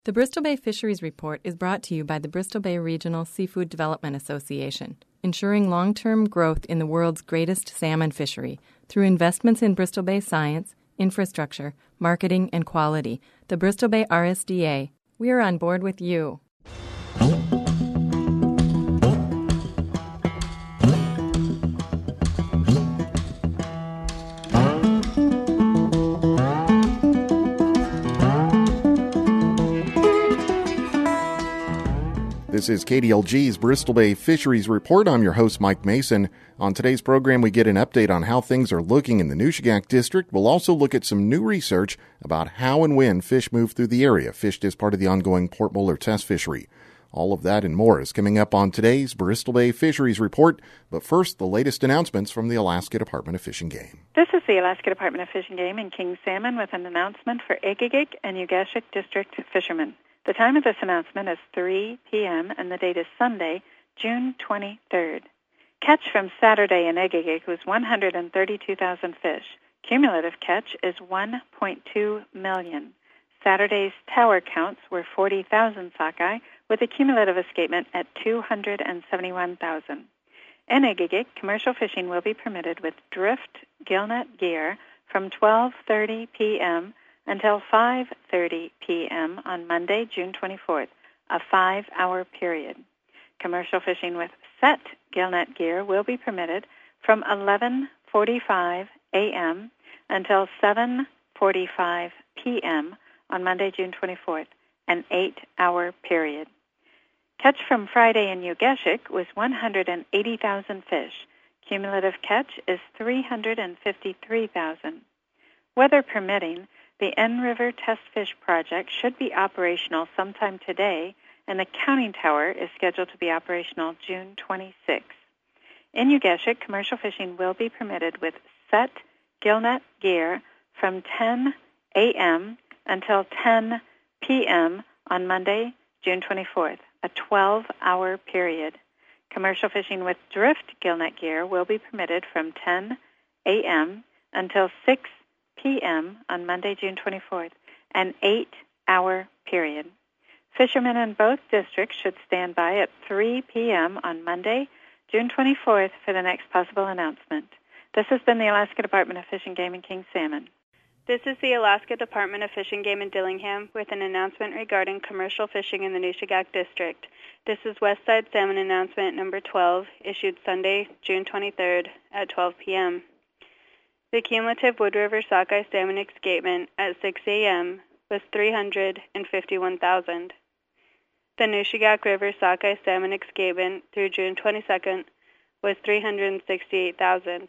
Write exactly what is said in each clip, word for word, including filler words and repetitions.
The Bristol Bay Fisheries Report is brought to you by the Bristol Bay Regional Seafood Development Association, ensuring long-term growth in the world's greatest salmon fishery through investments in Bristol Bay science, infrastructure, marketing, and quality. The Bristol Bay R S D A. We are on board with you. This is K D L G's Bristol Bay Fisheries Report. I'm your host, Mike Mason. On today's program, we get an update on how things are looking in the Nushagak District. We'll also look at some new research about how and when fish move through the area, fished as part of the ongoing Port Molar test fishery. All of that and more is coming up on today's Bristol Bay Fisheries Report. But first, the latest announcements from the Alaska Department of Fish and Game. This is the Alaska Department of Fish and Game in King Salmon with an announcement for Egegik and Ugashik District fishermen. The time of this announcement is three p.m. and the date is Sunday, June twenty-third. Catch from Saturday in Egegik was one hundred thirty-two thousand fish. Cumulative catch is one point two million. Saturday's tower counts were forty thousand sockeye, with a cumulative escapement at two hundred seventy-one thousand. In Egegik, commercial fishing will be permitted with drift gillnet gear from twelve thirty p.m. until five thirty p.m. on Monday, June twenty-fourth, a five-hour period. Commercial fishing with set gillnet gear will be permitted from eleven forty-five a.m. until seven forty-five p.m. on Monday, June twenty-fourth, an eight-hour period. Catch from Friday in Ugashik was one hundred eighty thousand fish. Cumulative catch is three hundred fifty-three thousand. Weather permitting, the N River Test Fish Project should be operational sometime today, and the counting tower is scheduled to be operational June twenty-sixth. In Ugashik, commercial fishing will be permitted with set gillnet gear from ten a.m. until ten p.m. on Monday, June twenty-fourth, a twelve-hour period. Commercial fishing with drift gillnet gear will be permitted from ten a.m. until six p.m. on Monday, June twenty-fourth, an eight-hour period. Fishermen in both districts should stand by at three p.m. on Monday, June twenty-fourth, for the next possible announcement. This has been the Alaska Department of Fish and Game in King Salmon. This is the Alaska Department of Fish and Game in Dillingham with an announcement regarding commercial fishing in the Nushagak District. This is Westside Salmon Announcement Number twelve, issued Sunday, June twenty-third at twelve p.m. The cumulative Wood River sockeye salmon escapement at six a.m. was three hundred fifty-one thousand. The Nushagak River sockeye salmon escapement through June twenty-second was three hundred sixty-eight thousand.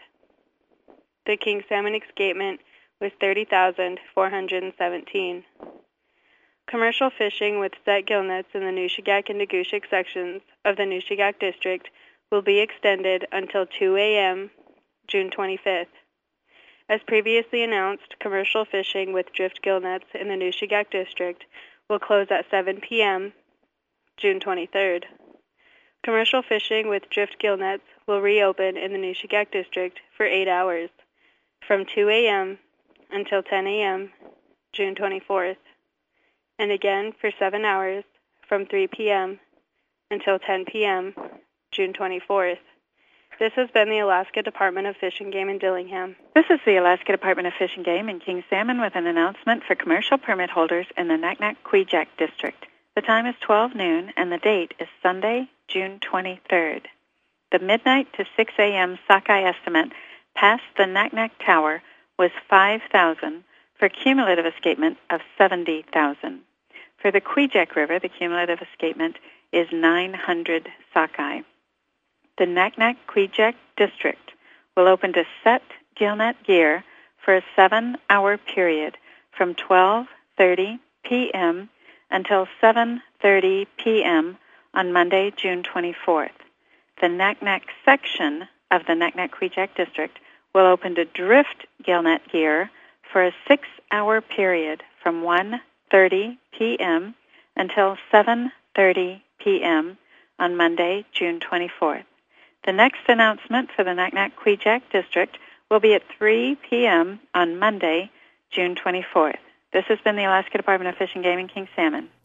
The king salmon escapement was thirty thousand four hundred seventeen. Commercial fishing with set gillnets in the Nushagak and Nagushik sections of the Nushagak District will be extended until two a.m. June twenty-fifth. As previously announced, commercial fishing with drift gillnets in the Nushagak District will close at seven p.m. June twenty-third. Commercial fishing with drift gillnets will reopen in the Nushagak District for eight hours, from two a.m. until ten a.m. June twenty-fourth, and again for seven hours, from three p.m. until ten p.m. June twenty-fourth. This has been the Alaska Department of Fish and Game in Dillingham. This is the Alaska Department of Fish and Game in King Salmon with an announcement for commercial permit holders in the Naknek-Kvichak District. The time is twelve noon, and the date is Sunday, June twenty-third. The midnight to six a.m. sockeye estimate past the Naknek Tower was five thousand for cumulative escapement of seventy thousand. For the Kvichak River, the cumulative escapement is nine hundred sockeye. The Naknek-Kvichak District will open to set gillnet gear for a seven-hour period from twelve thirty p.m. until seven thirty p.m. on Monday, June twenty-fourth. The Naknek section of the Naknek-Kvichak District will open to drift gillnet gear for a six-hour period from one thirty p.m. until seven thirty p.m. on Monday, June twenty-fourth. The next announcement for the Naknek-Kvichak District will be at three p.m. on Monday, June twenty-fourth. This has been the Alaska Department of Fish and Game in King Salmon.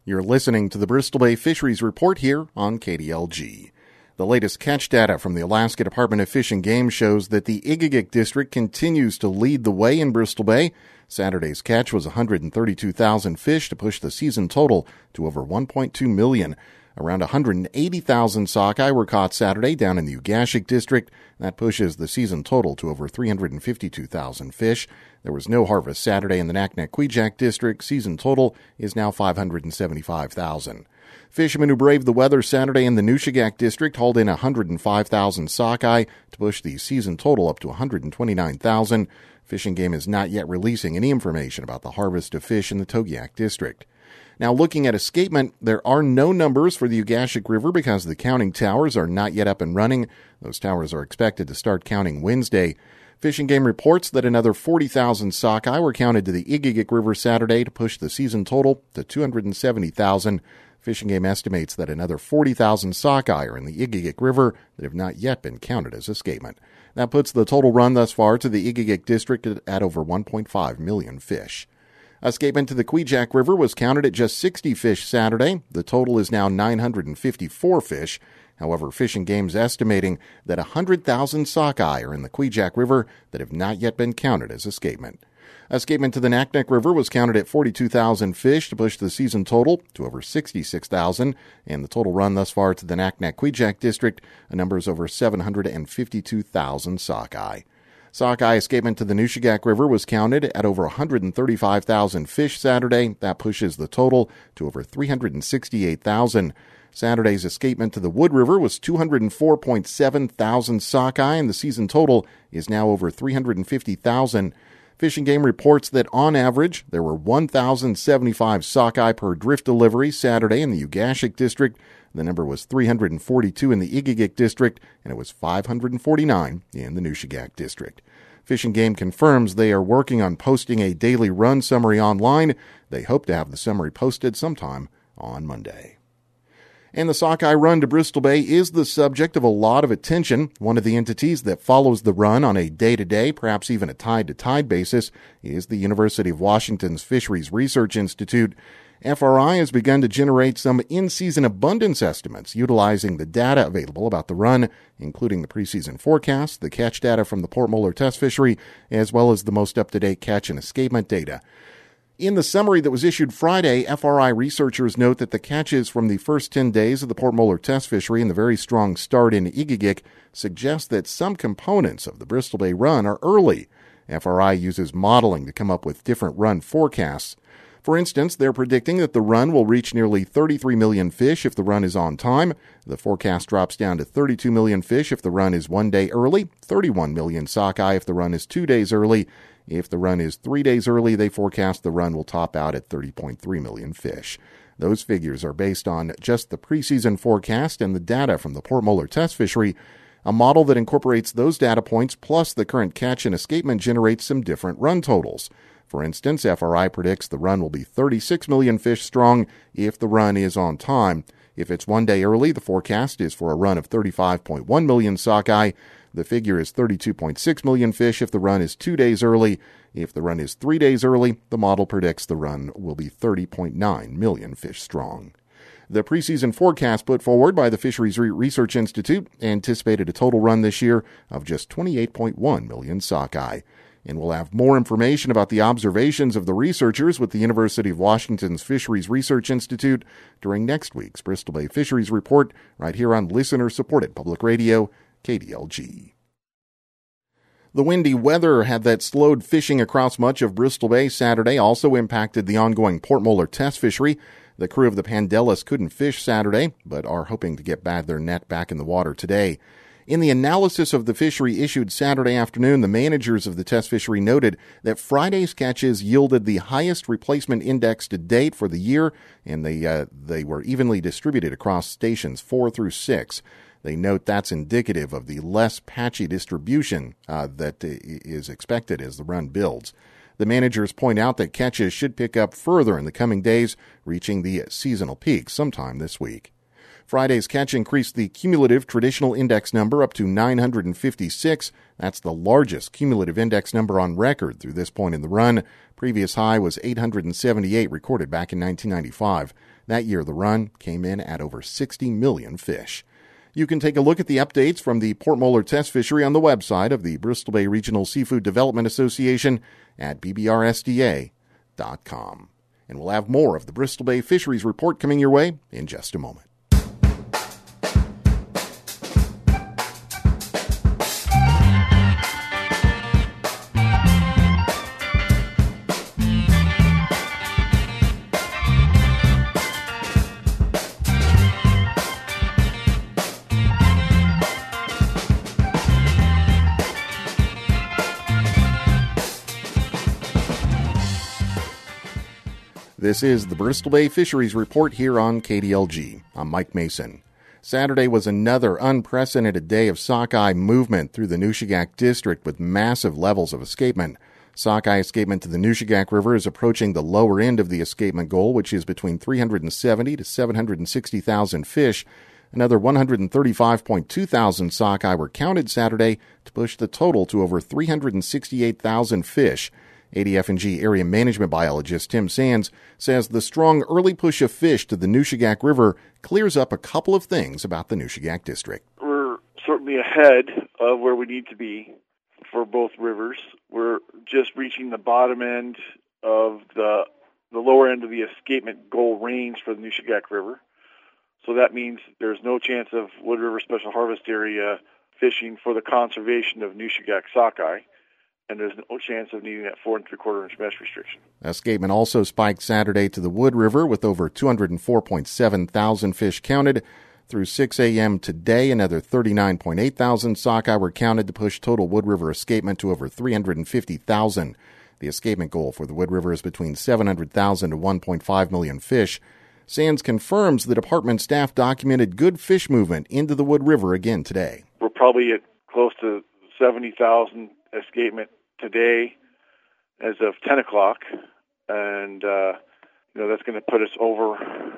You're listening to the Bristol Bay Fisheries Report here on K D L G. The latest catch data from the Alaska Department of Fish and Game shows that the Igigik District continues to lead the way in Bristol Bay. Saturday's catch was one hundred thirty-two thousand fish to push the season total to over one point two million. Around one hundred eighty thousand sockeye were caught Saturday down in the Ugashik District. That pushes the season total to over three hundred fifty-two thousand fish. There was no harvest Saturday in the Naknek-Kvichak District. Season total is now five hundred seventy-five thousand. Fishermen who braved the weather Saturday in the Nushagak District hauled in one hundred five thousand sockeye to push the season total up to one hundred twenty-nine thousand. Fish and Game is not yet releasing any information about the harvest of fish in the Togiak District. Now, looking at escapement, there are no numbers for the Ugashik River because the counting towers are not yet up and running. Those towers are expected to start counting Wednesday. Fish and Game reports that another forty thousand sockeye were counted to the Igigik River Saturday to push the season total to two hundred seventy thousand. Fish and Game estimates that another forty thousand sockeye are in the Igigik River that have not yet been counted as escapement. That puts the total run thus far to the Igigik District at over one point five million fish. Escapement to the Kvichak River was counted at just sixty fish Saturday. The total is now nine hundred fifty-four fish. However, Fish and Game's estimating that one hundred thousand sockeye are in the Kvichak River that have not yet been counted as escapement. Escapement to the Naknek River was counted at forty-two thousand fish to push the season total to over sixty-six thousand, and the total run thus far to the Naknek-Kvichak District numbers over seven hundred fifty-two thousand sockeye. Sockeye escapement to the Nushagak River was counted at over one hundred thirty-five thousand fish Saturday. That pushes the total to over three hundred sixty-eight thousand. Saturday's escapement to the Wood River was two hundred four point seven thousand sockeye, and the season total is now over three hundred fifty thousand. Fish and Game reports that on average, there were one thousand seventy-five sockeye per drift delivery Saturday in the Ugashik District. The number was three hundred forty-two in the Igigik District, and it was five hundred forty-nine in the Nushagak District. Fish and Game confirms they are working on posting a daily run summary online. They hope to have the summary posted sometime on Monday. And the sockeye run to Bristol Bay is the subject of a lot of attention. One of the entities that follows the run on a day-to-day, perhaps even a tide-to-tide basis, is the University of Washington's Fisheries Research Institute. F R I has begun to generate some in-season abundance estimates utilizing the data available about the run, including the preseason forecast, the catch data from the Port Moller test fishery, as well as the most up-to-date catch and escapement data. In the summary that was issued Friday, F R I researchers note that the catches from the first ten days of the Port Moller test fishery and the very strong start in Igigik suggest that some components of the Bristol Bay run are early. F R I uses modeling to come up with different run forecasts. For instance, they're predicting that the run will reach nearly thirty-three million fish if the run is on time. The forecast drops down to thirty-two million fish if the run is one day early, thirty-one million sockeye if the run is two days early. If the run is three days early, they forecast the run will top out at thirty point three million fish. Those figures are based on just the preseason forecast and the data from the Port Moller test fishery. A model that incorporates those data points plus the current catch and escapement generates some different run totals. For instance, F R I predicts the run will be thirty-six million fish strong if the run is on time. If it's one day early, the forecast is for a run of thirty-five point one million sockeye. The figure is thirty-two point six million fish if the run is two days early. If the run is three days early, the model predicts the run will be thirty point nine million fish strong. The preseason forecast put forward by the Fisheries Research Institute anticipated a total run this year of just twenty-eight point one million sockeye. And we'll have more information about the observations of the researchers with the University of Washington's Fisheries Research Institute during next week's Bristol Bay Fisheries Report right here on listener-supported public radio, K D L G. The windy weather had that slowed fishing across much of Bristol Bay Saturday, also impacted the ongoing Port Moller test fishery. The crew of the Pandelis couldn't fish Saturday, but are hoping to get their net back in the water today. In the analysis of the fishery issued Saturday afternoon, the managers of the test fishery noted that Friday's catches yielded the highest replacement index to date for the year, and they uh, they were evenly distributed across stations four through six. They note that's indicative of the less patchy distribution uh, that is expected as the run builds. The managers point out that catches should pick up further in the coming days, reaching the seasonal peak sometime this week. Friday's catch increased the cumulative traditional index number up to nine hundred fifty-six. That's the largest cumulative index number on record through this point in the run. Previous high was eight hundred seventy-eight, recorded back in nineteen ninety-five. That year, the run came in at over sixty million fish. You can take a look at the updates from the Port Moller Test Fishery on the website of the Bristol Bay Regional Seafood Development Association at b b r s d a dot com. And we'll have more of the Bristol Bay Fisheries Report coming your way in just a moment. This is the Bristol Bay Fisheries Report here on K D L G. I'm Mike Mason. Saturday was another unprecedented day of sockeye movement through the Nushagak District with massive levels of escapement. Sockeye escapement to the Nushagak River is approaching the lower end of the escapement goal, which is between three hundred seventy to seven hundred sixty thousand fish. Another one hundred thirty-five point two thousand sockeye were counted Saturday to push the total to over three hundred sixty-eight thousand fish. A D F and G area management biologist Tim Sands says the strong early push of fish to the Nushagak River clears up a couple of things about the Nushagak District. We're certainly ahead of where we need to be for both rivers. We're just reaching the bottom end of the the lower end of the escapement goal range for the Nushagak River. So that means there's no chance of Wood River Special Harvest Area fishing for the conservation of Nushagak sockeye. And there's no chance of needing that four and three quarter inch mesh restriction. Escapement also spiked Saturday to the Wood River with over two hundred four point seven thousand fish counted. Through six a.m. today, another thirty-nine point eight thousand sockeye were counted to push total Wood River escapement to over three hundred fifty thousand. The escapement goal for the Wood River is between seven hundred thousand to one point five million fish. Sands confirms the department staff documented good fish movement into the Wood River again today. We're probably at close to seventy thousand escapement today as of ten o'clock, and uh, you know that's going to put us over,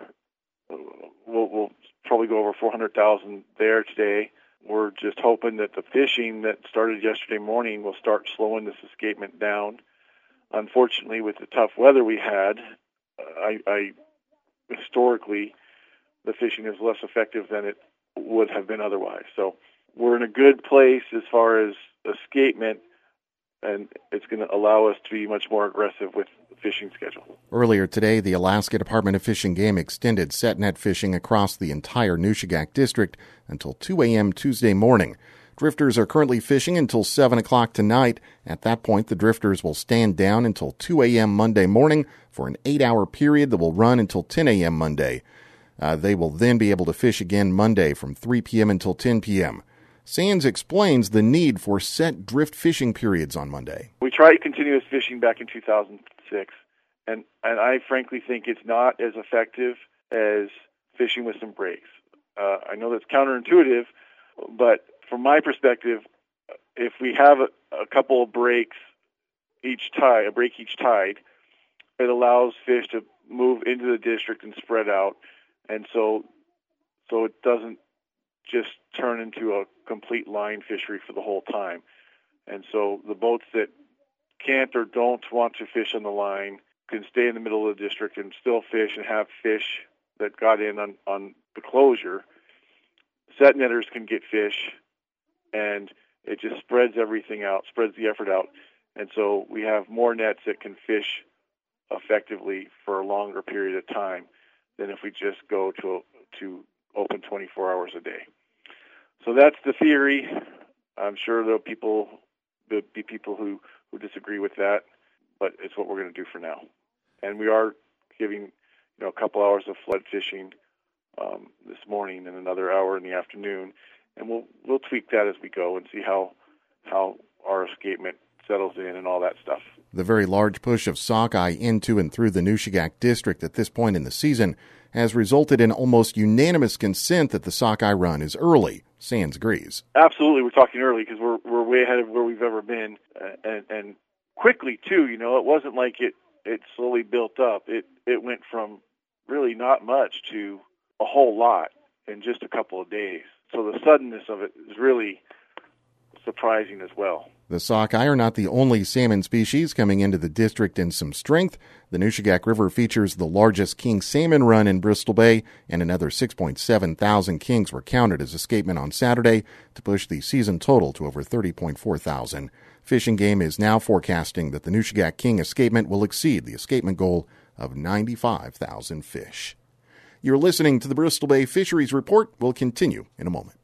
we'll, we'll probably go over four hundred thousand there today. We're just hoping that the fishing that started yesterday morning will start slowing this escapement down. Unfortunately, with the tough weather we had, I, I historically, the fishing is less effective than it would have been otherwise. So we're in a good place as far as escapement, and it's going to allow us to be much more aggressive with the fishing schedule. Earlier today, the Alaska Department of Fish and Game extended set net fishing across the entire Nushagak District until two a.m. Tuesday morning. Drifters are currently fishing until seven o'clock tonight. At that point, the drifters will stand down until two a.m. Monday morning for an eight-hour period that will run until ten a.m. Monday. Uh, they will then be able to fish again Monday from three p.m. until ten p.m. Sands explains the need for set drift fishing periods on Monday. We tried continuous fishing back in two thousand six, and, and I frankly think it's not as effective as fishing with some breaks. Uh, I know that's counterintuitive, but from my perspective, if we have a, a couple of breaks each tide, a break each tide, it allows fish to move into the district and spread out, and so so it doesn't just turn into a complete line fishery for the whole time. And so the boats that can't or don't want to fish on the line can stay in the middle of the district and still fish and have fish that got in on, on the closure. Set netters can get fish, and it just spreads everything out, spreads the effort out. And so we have more nets that can fish effectively for a longer period of time than if we just go to to open twenty-four hours a day. So that's the theory. I'm sure there'll people there'll be people who, who disagree with that, but it's what we're going to do for now. And we are giving you know a couple hours of flood fishing um, this morning and another hour in the afternoon, and we'll we'll tweak that as we go and see how how our escapement settles in and all that stuff. The very large push of sockeye into and through the Nushagak District at this point in the season has resulted in almost unanimous consent that the sockeye run is early. Sands agrees. Absolutely, we're talking early because we're we're way ahead of where we've ever been, uh, and and quickly too. You know, it wasn't like it it slowly built up. It it went from really not much to a whole lot in just a couple of days. So the suddenness of it is really surprising as well. The sockeye are not the only salmon species coming into the district in some strength. The Nushagak River features the largest king salmon run in Bristol Bay, and another six point seven thousand kings were counted as escapement on Saturday to push the season total to over thirty point four thousand. Fish and Game is now forecasting that the Nushagak king escapement will exceed the escapement goal of ninety-five thousand fish. You're listening to the Bristol Bay Fisheries Report. We'll continue in a moment.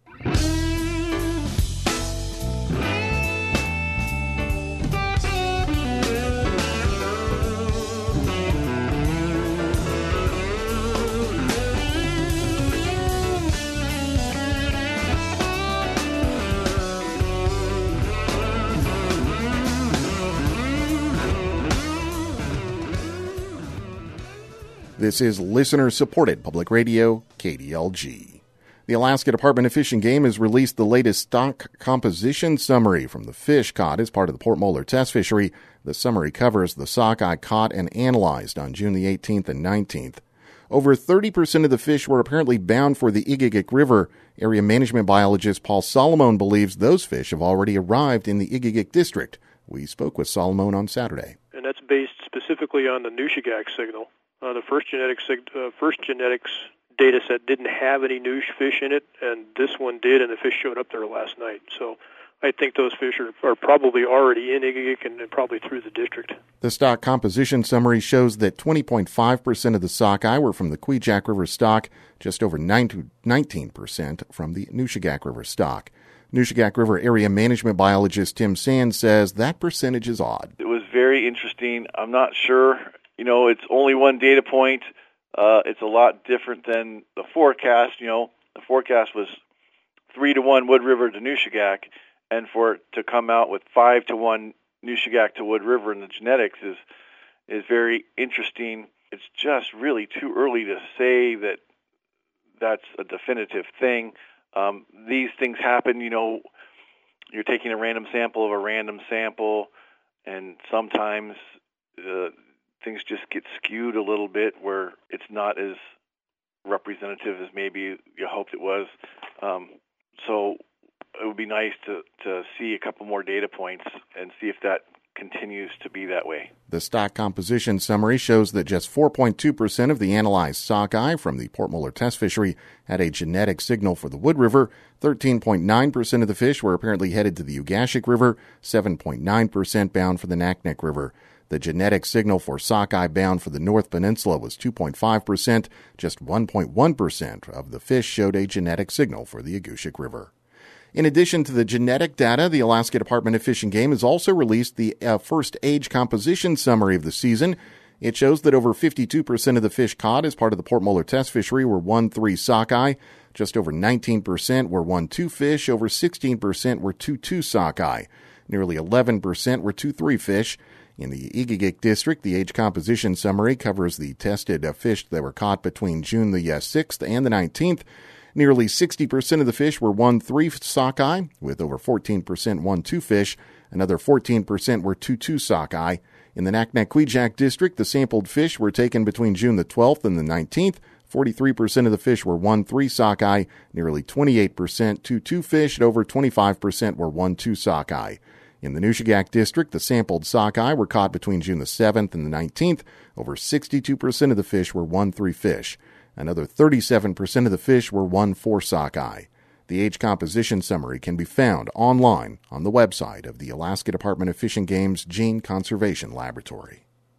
This is listener-supported public radio, K D L G. The Alaska Department of Fish and Game has released the latest stock composition summary from the fish caught as part of the Port Moller test fishery. The summary covers the sockeye caught and analyzed on June the eighteenth and nineteenth. Over thirty percent of the fish were apparently bound for the Igigik River. Area management biologist Paul Solomon believes those fish have already arrived in the Igigik district. We spoke with Solomon on Saturday. And that's based specifically on the Nushagak signal. Uh, the first genetics uh, first genetics data set didn't have any Noosh fish in it, and this one did, and the fish showed up there last night. So I think those fish are, are probably already in Igigik and, and probably through the district. The stock composition summary shows that twenty point five percent of the sockeye were from the Kvichak River stock, just over nineteen percent from the Nushagak River stock. Nushagak River area management biologist Tim Sands says that percentage is odd. It was very interesting. I'm not sure. You know, it's only one data point. Uh, it's a lot different than the forecast. You know, the forecast was three to one Wood River to Nushagak, and for it to come out with five to one Nushagak to Wood River in the genetics is is very interesting. It's just really too early to say that that's a definitive thing. Um, these things happen. You know, you're taking a random sample of a random sample, and sometimes uh, things just get skewed a little bit where it's not as representative as maybe you hoped it was. Um, so it would be nice to, to see a couple more data points and see if that continues to be that way. The stock composition summary shows that just four point two percent of the analyzed sockeye from the Port Moller test fishery had a genetic signal for the Wood River. thirteen point nine percent of the fish were apparently headed to the Ugashik River, seven point nine percent bound for the Naknek River. The genetic signal for sockeye bound for the North Peninsula was two point five percent. Just one point one percent of the fish showed a genetic signal for the Ugashik River. In addition to the genetic data, the Alaska Department of Fish and Game has also released the uh, first age composition summary of the season. It shows that over fifty-two percent of the fish caught as part of the Port Moller test fishery were one three sockeye. Just over nineteen percent were one two fish. Over sixteen percent were two two sockeye. Nearly eleven percent were two three fish. In the Igigik district, the age composition summary covers the tested uh, fish that were caught between June the uh, sixth and the nineteenth. Nearly sixty percent of the fish were one three sockeye, with over fourteen percent one two fish. Another fourteen percent were two two sockeye. In the Naknek Kvichak district, the sampled fish were taken between June the twelfth and the nineteenth. forty-three percent of the fish were one three sockeye. Nearly twenty-eight percent two two fish, and over twenty-five percent were one two sockeye. In the Nushagak district, the sampled sockeye were caught between June the seventh and the nineteenth. Over sixty-two percent of the fish were one three fish. Another thirty-seven percent of the fish were one four sockeye. The age composition summary can be found online on the website of the Alaska Department of Fish and Game's Gene Conservation Laboratory.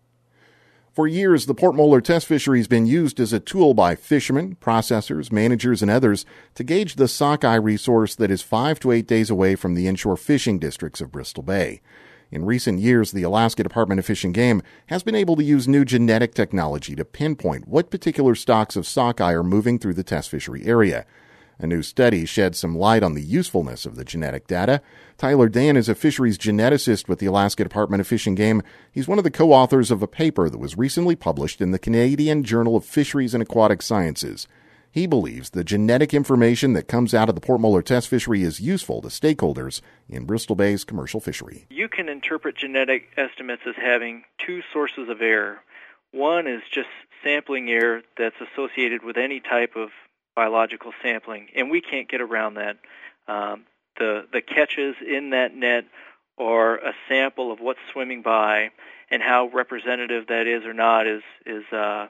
For years, the Port Moller test fishery has been used as a tool by fishermen, processors, managers, and others to gauge the sockeye resource that is five to eight days away from the inshore fishing districts of Bristol Bay. In recent years, the Alaska Department of Fish and Game has been able to use new genetic technology to pinpoint what particular stocks of sockeye are moving through the test fishery area. A new study sheds some light on the usefulness of the genetic data. Tyler Dan is a fisheries geneticist with the Alaska Department of Fish and Game. He's one of the co-authors of a paper that was recently published in the Canadian Journal of Fisheries and Aquatic Sciences. He believes the genetic information that comes out of the Port Moller test fishery is useful to stakeholders in Bristol Bay's commercial fishery. You can interpret genetic estimates as having two sources of error. One is just sampling error that's associated with any type of biological sampling, and we can't get around that. Um, the the catches in that net or a sample of what's swimming by, and how representative that is or not is is uh,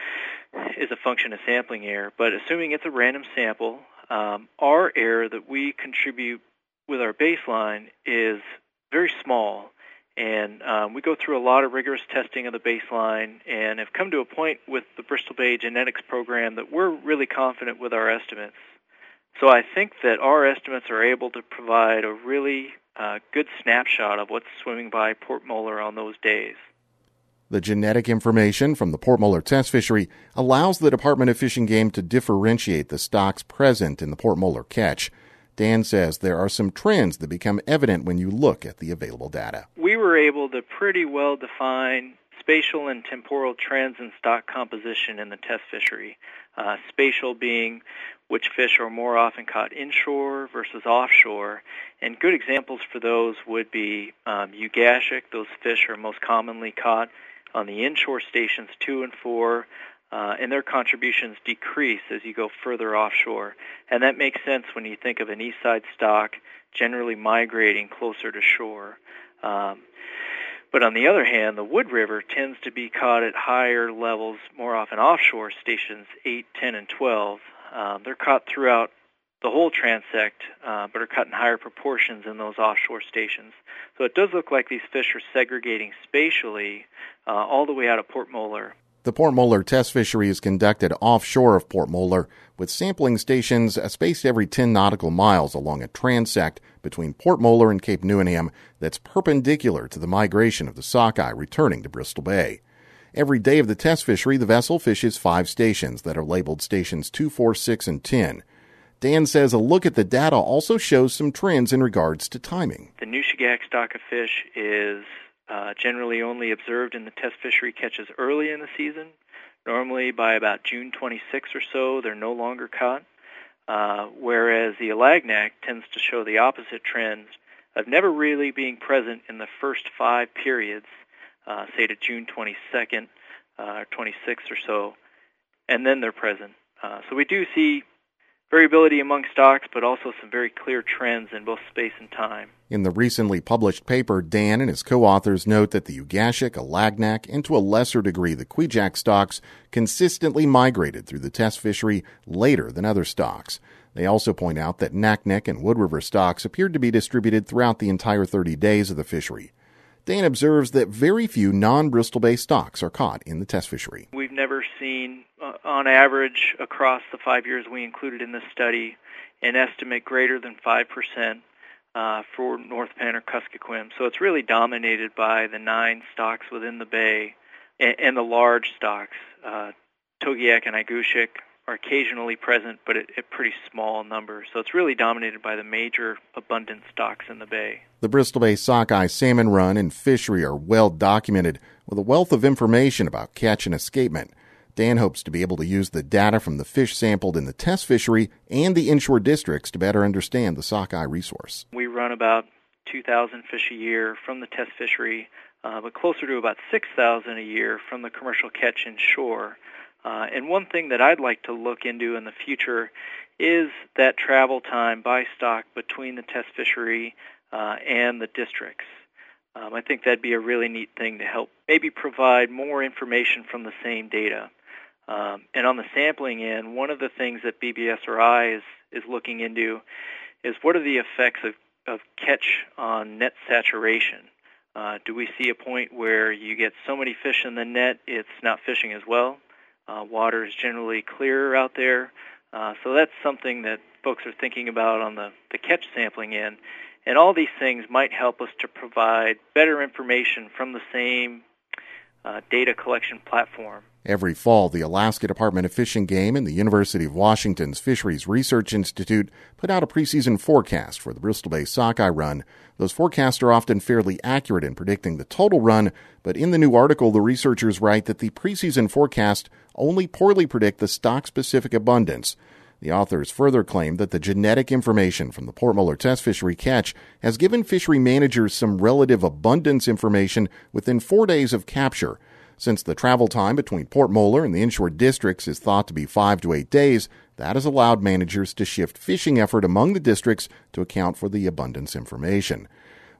is a function of sampling error. But assuming it's a random sample, um, our error that we contribute with our baseline is very small, and um, we go through a lot of rigorous testing of the baseline and have come to a point with the Bristol Bay Genetics program that we're really confident with our estimates. So I think that our estimates are able to provide a really uh, good snapshot of what's swimming by Port Moller on those days. The genetic information from the Port Moller test fishery allows the Department of Fish and Game to differentiate the stocks present in the Port Moller catch. Dan says there are some trends that become evident when you look at the available data. We were able to pretty well define spatial and temporal trends in stock composition in the test fishery. Uh, spatial being which fish are more often caught inshore versus offshore. And good examples for those would be um, Eugasic. Those fish are most commonly caught on the inshore stations two and four, uh, and their contributions decrease as you go further offshore. And that makes sense when you think of an east side stock generally migrating closer to shore. Um, but on the other hand, the Wood River tends to be caught at higher levels, more often offshore stations eight, ten, and twelve. Um, they're caught throughout the whole transect, uh, but are caught in higher proportions in those offshore stations. So it does look like these fish are segregating spatially uh, all the way out of Port Moller. The Port Moller test fishery is conducted offshore of Port Moller, with sampling stations spaced every ten nautical miles along a transect between Port Moller and Cape Newenham that's perpendicular to the migration of the sockeye returning to Bristol Bay. Every day of the test fishery, the vessel fishes five stations that are labeled stations two, four, six, and ten. Dan says a look at the data also shows some trends in regards to timing. The Nushagak stock of fish is uh, generally only observed in the test fishery catches early in the season. Normally by about June twenty-sixth or so, they're no longer caught, uh, whereas the Alagnac tends to show the opposite trends of never really being present in the first five periods, uh, say to June twenty-second uh, or twenty-sixth or so, and then they're present. Uh, so we do see variability among stocks, but also some very clear trends in both space and time. In the recently published paper, Dan and his co-authors note that the Eugasic, Alagnac, and to a lesser degree the Kvichak stocks consistently migrated through the test fishery later than other stocks. They also point out that Naknek and Wood River stocks appeared to be distributed throughout the entire thirty days of the fishery. Dan observes that very few non-Bristol Bay stocks are caught in the test fishery. We've never seen, uh, on average, across the five years we included in this study, an estimate greater than five percent uh, for North Penn or Kuskokwim. So it's really dominated by the nine stocks within the bay and, and the large stocks. Uh, Togiak and Igushik are occasionally present, but at, at pretty small numbers. So it's really dominated by the major abundant stocks in the bay. The Bristol Bay sockeye salmon run and fishery are well documented with a wealth of information about catch and escapement. Dan hopes to be able to use the data from the fish sampled in the test fishery and the inshore districts to better understand the sockeye resource. We run about two thousand fish a year from the test fishery, uh, but closer to about six thousand a year from the commercial catch inshore. Uh, and one thing that I'd like to look into in the future is that travel time by stock between the test fishery uh, and the districts. Um, I think that'd be a really neat thing to help maybe provide more information from the same data. Um, and on the sampling end, one of the things that B B S R I is, is looking into is what are the effects of, of catch on net saturation? Uh, do we see a point where you get so many fish in the net it's not fishing as well? Uh, water is generally clearer out there. Uh, so that's something that folks are thinking about on the, the catch sampling end. And all these things might help us to provide better information from the same uh, data collection platform. Every fall, the Alaska Department of Fish and Game and the University of Washington's Fisheries Research Institute put out a preseason forecast for the Bristol Bay sockeye run. Those forecasts are often fairly accurate in predicting the total run, but in the new article, the researchers write that the preseason forecast only poorly predict the stock-specific abundance. The authors further claim that the genetic information from the Port Moller test fishery catch has given fishery managers some relative abundance information within four days of capture. Since the travel time between Port Moller and the inshore districts is thought to be five to eight days, that has allowed managers to shift fishing effort among the districts to account for the abundance information.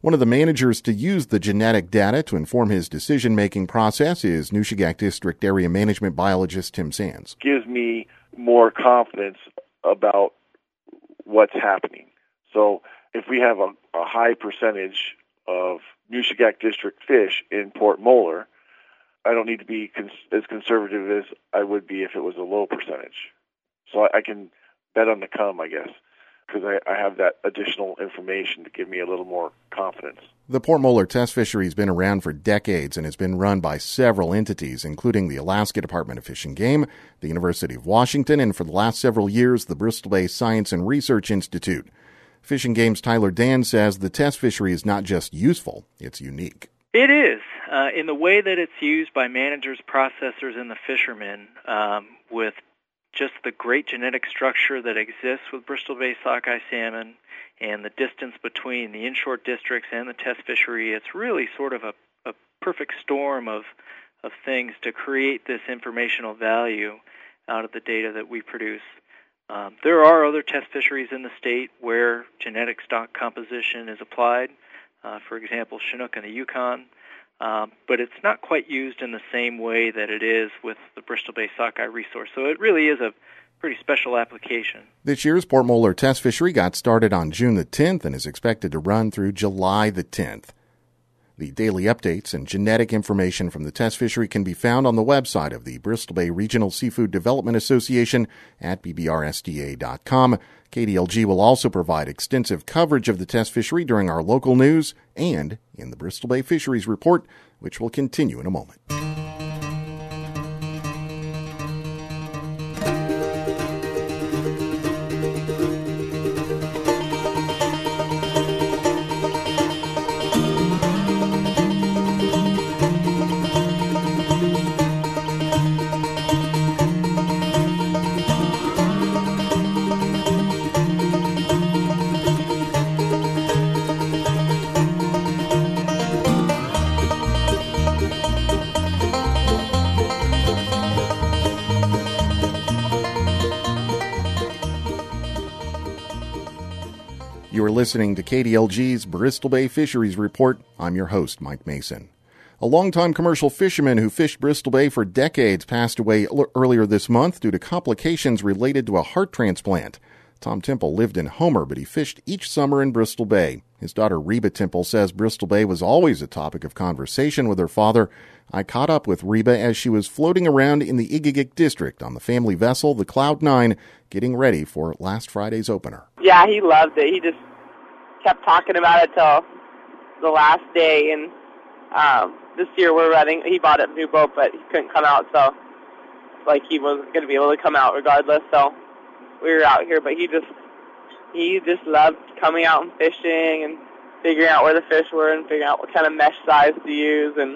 One of the managers to use the genetic data to inform his decision-making process is Nushagak District Area Management Biologist Tim Sands. Gives me more confidence about what's happening. So if we have a, a high percentage of Nushagak District fish in Port Moller, I don't need to be cons- as conservative as I would be if it was a low percentage. So I, I can bet on the come, I guess, because I, I have that additional information to give me a little more confidence. The Port Moller test fishery has been around for decades and has been run by several entities, including the Alaska Department of Fish and Game, the University of Washington, and for the last several years, the Bristol Bay Science and Research Institute. Fish and Game's Tyler Dan says the test fishery is not just useful, it's unique. It is, uh, in the way that it's used by managers, processors, and the fishermen, um, with just the great genetic structure that exists with Bristol Bay sockeye salmon and the distance between the inshore districts and the test fishery. It's really sort of a, a perfect storm of, of things to create this informational value out of the data that we produce. Um, there are other test fisheries in the state where genetic stock composition is applied. Uh, for example, Chinook in the Yukon, um, but it's not quite used in the same way that it is with the Bristol Bay sockeye resource. So it really is a pretty special application. This year's Port Moller test fishery got started on June the tenth and is expected to run through July the tenth. The daily updates and genetic information from the test fishery can be found on the website of the Bristol Bay Regional Seafood Development Association at b b r s d a dot com. K D L G will also provide extensive coverage of the test fishery during our local news and in the Bristol Bay Fisheries Report, which will continue in a moment. You are listening to K D L G's Bristol Bay Fisheries Report. I'm your host, Mike Mason. A longtime commercial fisherman who fished Bristol Bay for decades passed away l- earlier this month due to complications related to a heart transplant. Tom Temple lived in Homer, but he fished each summer in Bristol Bay. His daughter Reba Temple says Bristol Bay was always a topic of conversation with her father. I caught up with Reba as she was floating around in the Igigik district on the family vessel, the Cloud Nine, getting ready for last Friday's opener. Yeah, he loved it. He just kept talking about it till the last day. And um, this year we're running. He bought a new boat, but he couldn't come out, so like he wasn't going to be able to come out regardless. So we were out here, but he just he just loved coming out and fishing and figuring out where the fish were and figuring out what kind of mesh size to use and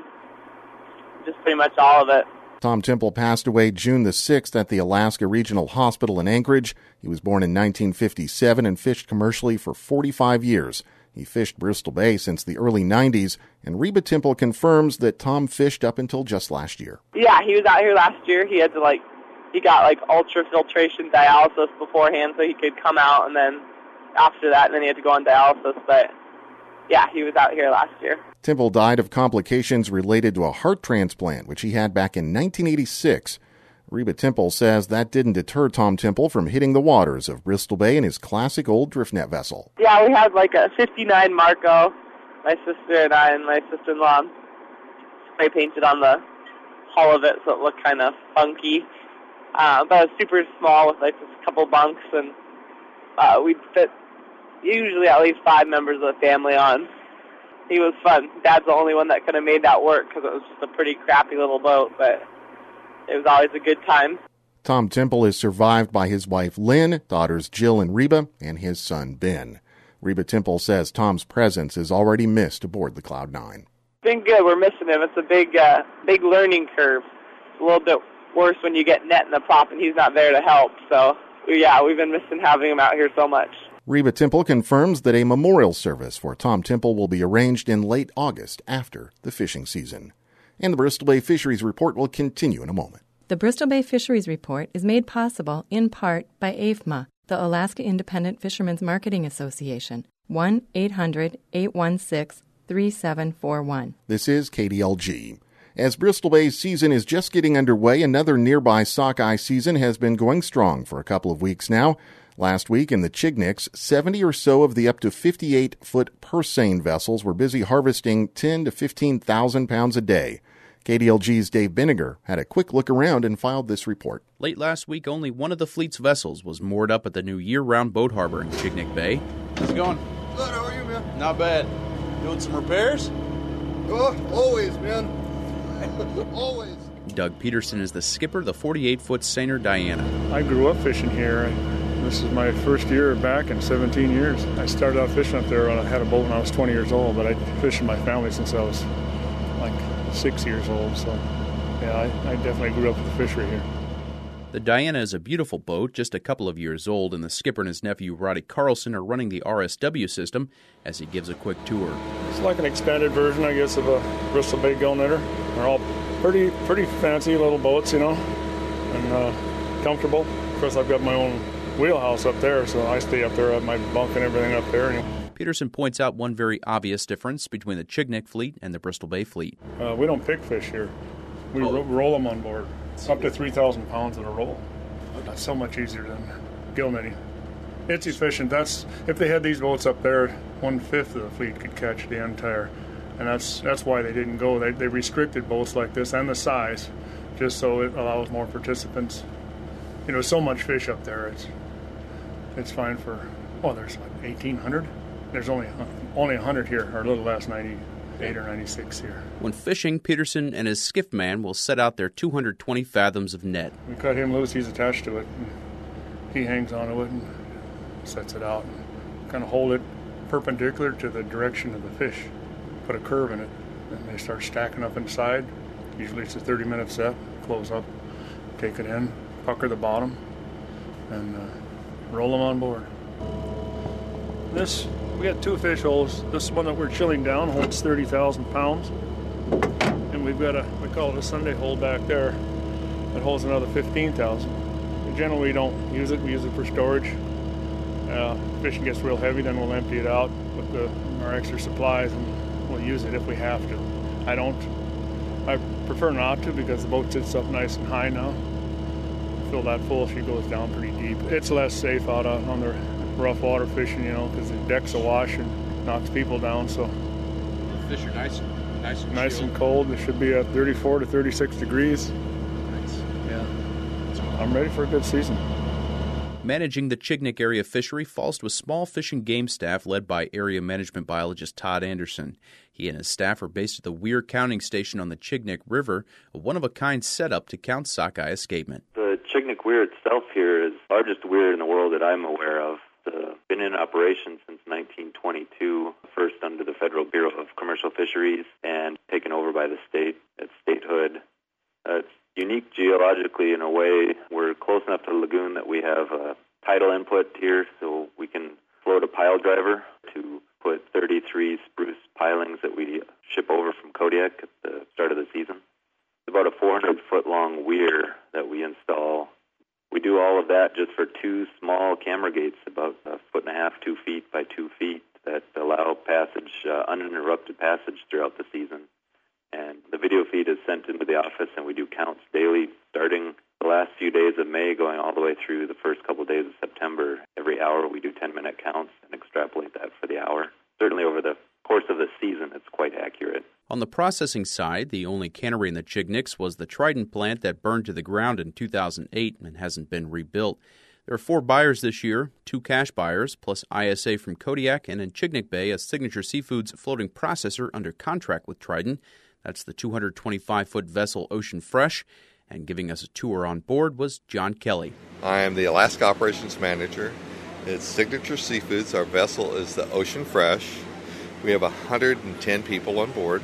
just pretty much all of it. Tom Temple passed away June the sixth at the Alaska Regional Hospital in Anchorage. He was born in nineteen fifty-seven and fished commercially for forty-five years. He fished Bristol Bay since the early nineties, and Reba Temple confirms that Tom fished up until just last year. Yeah, he was out here last year. He had to, like, he got, like, ultrafiltration dialysis beforehand so he could come out, and then after that, and then he had to go on dialysis, but yeah, he was out here last year. Temple died of complications related to a heart transplant, which he had back in nineteen eighty-six. Reba Temple says that didn't deter Tom Temple from hitting the waters of Bristol Bay in his classic old drift net vessel. Yeah, we had like a fifty-nine Marco, my sister and I and my sister-in-law spray painted on the hull of it so it looked kind of funky. Uh, but it was super small with like just a couple bunks, and uh, we'd fit usually at least five members of the family on. He was fun. Dad's the only one that could have made that work because it was just a pretty crappy little boat, but it was always a good time. Tom Temple is survived by his wife Lynn, daughters Jill and Reba, and his son Ben. Reba Temple says Tom's presence is already missed aboard the Cloud Nine. It's been good. We're missing him. It's a big, uh, big learning curve. It's a little bit worse when you get net in the prop and he's not there to help. So, yeah, we've been missing having him out here so much. Reba Temple confirms that a memorial service for Tom Temple will be arranged in late August after the fishing season. And the Bristol Bay Fisheries Report will continue in a moment. The Bristol Bay Fisheries Report is made possible in part by A F M A, the Alaska Independent Fishermen's Marketing Association, one eight hundred eight one six three seven four one. This is K D L G. As Bristol Bay's season is just getting underway, another nearby sockeye season has been going strong for a couple of weeks now. Last week in the Chigniks, seventy or so of the up to fifty-eight foot purse seine vessels were busy harvesting ten to fifteen thousand pounds a day. K D L G's Dave Binniger had a quick look around and filed this report. Late last week, only one of the fleet's vessels was moored up at the new year-round boat harbor in Chignik Bay. How's it going? Good, how are you, man? Not bad. Doing some repairs? Oh, always, man. Always. Doug Peterson is the skipper of the forty-eight foot seiner Diana. I grew up fishing here. This is my first year back in seventeen years. I started out fishing up there when I had a boat when I was twenty years old, but I fished with my family since I was like six years old. So, yeah, I, I definitely grew up with the fishery here. The Diana is a beautiful boat, just a couple of years old, and the skipper and his nephew Roddy Carlson are running the R S W system as he gives a quick tour. It's like an expanded version, I guess, of a Bristol Bay Gull Knitter. They're all pretty pretty fancy little boats, you know, and uh, comfortable. Of course, I've got my own wheelhouse up there, so I stay up there at my bunk and everything up there. Peterson points out one very obvious difference between the Chignik fleet and the Bristol Bay fleet. Uh, we don't pick fish here. We oh. ro- roll them on board. It's up to three thousand pounds in a roll. That's so much easier than gill netting. It's efficient. That's if they had these boats up there, one-fifth of the fleet could catch the entire. And that's that's why they didn't go. They, they restricted boats like this and the size, just so it allows more participants. You know, so much fish up there. It's it's fine for, oh, there's what, eighteen hundred? There's only only one hundred here, or a little less, ninety-eight or ninety-six here. When fishing, Peterson and his skiff man will set out their two hundred twenty fathoms of net. We cut him loose, he's attached to it. And he hangs onto it and sets it out and kind of hold it perpendicular to the direction of the fish. Put a curve in it, and they start stacking up inside. Usually it's a thirty minute set. Close up, take it in, pucker the bottom, and uh, roll them on board. This, we got two fish holes. This one that we're chilling down holds thirty thousand pounds. And we've got a, we call it a Sunday hole back there that holds another fifteen thousand. We generally don't use it. We use it for storage. Uh, fishing gets real heavy, then we'll empty it out with the, our extra supplies, and we'll use it if we have to. I don't, I prefer not to because the boat sits up nice and high now. Fill that full, she goes down pretty deep. It's less safe out on the rough water fishing, you know, because the deck's awash and knocks people down. So the fish are nice, nice and nice chilled. and cold. They should be at thirty-four to thirty-six degrees. Nice. Yeah, I'm ready for a good season. Managing the Chignik area fishery falls to a small fish and game staff led by area management biologist Todd Anderson. He and his staff are based at the Weir Counting Station on the Chignik River, a one-of-a-kind setup to count sockeye escapement. The Chignik Weir itself here is the largest weir in the world that I'm aware of. It's been in operation since nineteen twenty-two, first under the Federal Bureau of Commercial Fisheries and taken over by the state at statehood. Uh, it's unique geologically in a way. We're close enough to the lagoon that we have a tidal input here, so we can float a pile driver to put thirty-three spruce pilings that we ship over from Kodiak at the start of the season. It's about a four hundred foot long weir that we install. We do all of that just for two small camera gates, about a foot and a half, two feet by two feet, that allow passage, uh, uninterrupted passage throughout the season. And the video feed is sent into the office, and we do counts daily, starting the last few days of May, going all the way through the first couple of days of September. Every hour we do ten-minute counts and extrapolate that for the hour. Certainly over the course of the season, it's quite accurate. On the processing side, the only cannery in the Chigniks was the Trident plant that burned to the ground in two thousand eight and hasn't been rebuilt. There are four buyers this year, two cash buyers, plus I S A from Kodiak, and in Chignik Bay, a Signature Seafoods floating processor under contract with Trident. That's the two hundred twenty-five foot vessel Ocean Fresh. And giving us a tour on board was John Kelly. I am the Alaska Operations Manager. It's Signature Seafoods. Our vessel is the Ocean Fresh. We have one hundred ten people on board.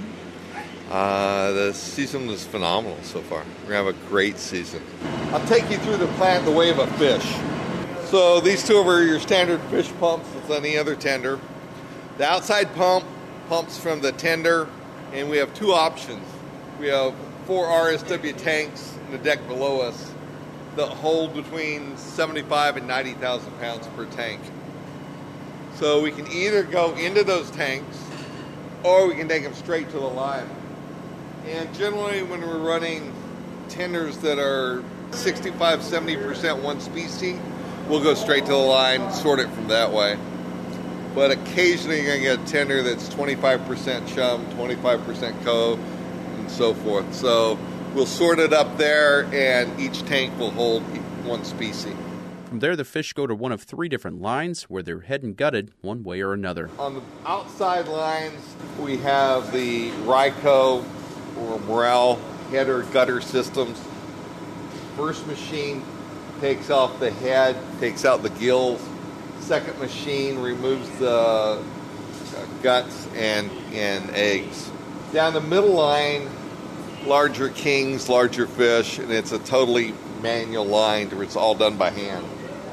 Uh, the season was phenomenal so far. We're going to have a great season. I'll take you through the plant the way of a fish. So these two are your standard fish pumps with any other tender. The outside pump pumps from the tender, and we have two options. We have four R S W tanks in the deck below us that hold between seventy-five and ninety thousand pounds per tank. So we can either go into those tanks or we can take them straight to the line. And generally when we're running tenders that are sixty-five, seventy percent one species, we'll go straight to the line, sort it from that way. But occasionally you're going to get a tender that's twenty-five percent chum, twenty-five percent cove, and so forth. So we'll sort it up there, and each tank will hold one species. From there, the fish go to one of three different lines where they're head and gutted one way or another. On the outside lines, we have the Ryco or Morel header gutter systems. First machine takes off the head, takes out the gills. Second machine removes the uh, guts and, and eggs. Down the middle line, larger kings, larger fish, and it's a totally manual line where it's all done by hand.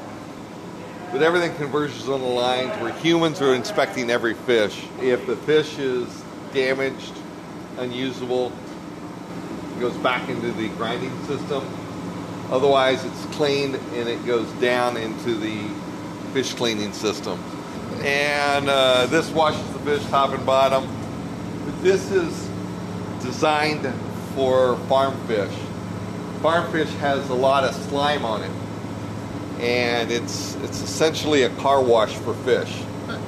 But everything converges on the line where humans are inspecting every fish. If the fish is damaged, unusable, it goes back into the grinding system. Otherwise, it's cleaned and it goes down into the fish cleaning system. And uh, this washes the fish top and bottom. But this is designed for farm fish. Farm fish has a lot of slime on it. And it's it's essentially a car wash for fish.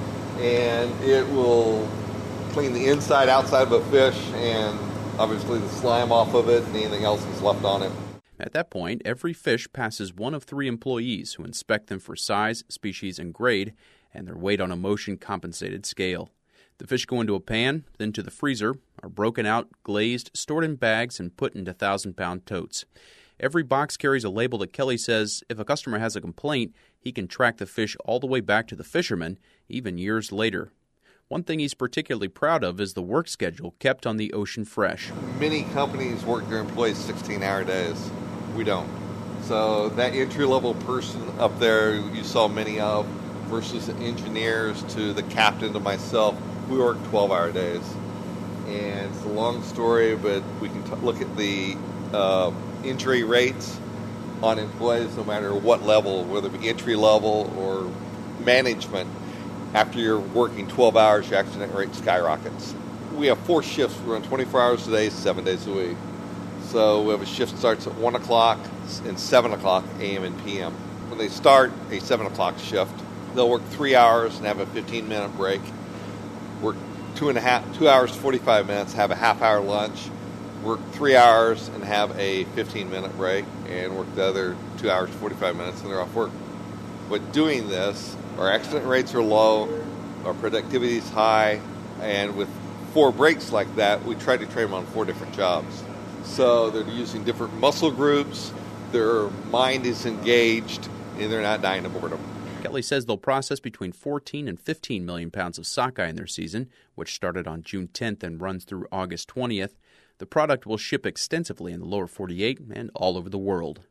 And it will clean the inside, outside of a fish, and obviously the slime off of it and anything else that's left on it. At that point, every fish passes one of three employees who inspect them for size, species, and grade, and their weight on a motion-compensated scale. The fish go into a pan, then to the freezer, are broken out, glazed, stored in bags, and put into thousand-pound totes. Every box carries a label that Kelly says if a customer has a complaint, he can track the fish all the way back to the fisherman, even years later. One thing he's particularly proud of is the work schedule kept on the Ocean Fresh. Many companies work their employees sixteen-hour days. We don't. So that entry-level person up there you saw many of versus the engineers to the captain to myself, we work twelve-hour days. And it's a long story, but we can t- look at the uh, injury rates on employees no matter what level, whether it be entry-level or management. After you're working twelve hours, your accident rate skyrockets. We have four shifts. We run twenty-four hours a day, seven days a week. So we have a shift that starts at one o'clock and seven o'clock a m and p m. When they start a seven o'clock shift, they'll work three hours and have a fifteen-minute break. Work two and a half, two hours, forty-five minutes, have a half-hour lunch. Work three hours and have a fifteen-minute break, and work the other two hours, forty-five minutes, and they're off work. But doing this, our accident rates are low, our productivity is high, and with four breaks like that, we try to train them on four different jobs. So they're using different muscle groups, their mind is engaged, and they're not dying of boredom. Kelly says they'll process between fourteen and fifteen million pounds of sockeye in their season, which started on June tenth and runs through August twentieth. The product will ship extensively in the lower forty-eight and all over the world.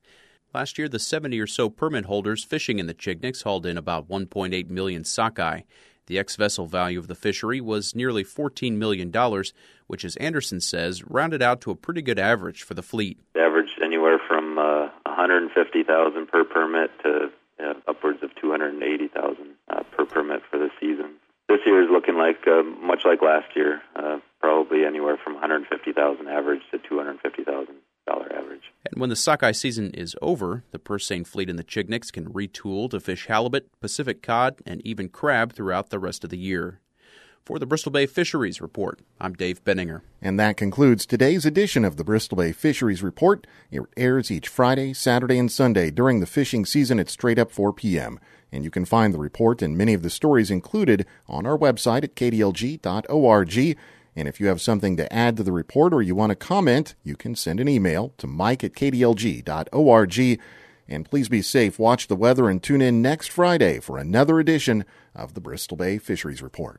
Last year, the seventy or so permit holders fishing in the Chigniks hauled in about one point eight million sockeye. The ex-vessel value of the fishery was nearly fourteen million dollars, which, as Anderson says, rounded out to a pretty good average for the fleet. It averaged anywhere from uh, one hundred fifty thousand dollars per permit to uh, upwards of two hundred eighty thousand dollars uh, per permit for the season. This year is looking like, uh, much like last year, uh, probably anywhere from one hundred fifty thousand dollars average to two hundred fifty thousand dollars average. And when the sockeye season is over, the purse seine fleet in the Chigniks can retool to fish halibut, Pacific cod, and even crab throughout the rest of the year. For the Bristol Bay Fisheries Report, I'm Dave Benninger. And that concludes today's edition of the Bristol Bay Fisheries Report. It airs each Friday, Saturday, and Sunday during the fishing season at straight up four p.m. And you can find the report and many of the stories included on our website at k d l g dot org. And if you have something to add to the report or you want to comment, you can send an email to mike at k d l g dot org. And please be safe, watch the weather, and tune in next Friday for another edition of the Bristol Bay Fisheries Report.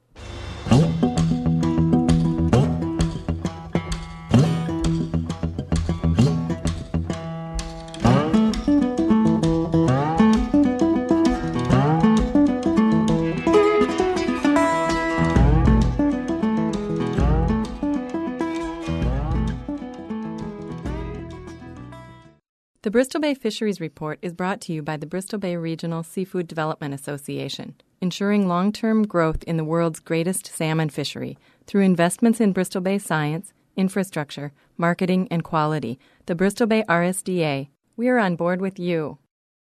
The Bristol Bay Fisheries Report is brought to you by the Bristol Bay Regional Seafood Development Association, ensuring long-term growth in the world's greatest salmon fishery through investments in Bristol Bay science, infrastructure, marketing, and quality. The Bristol Bay R S D A. We are on board with you.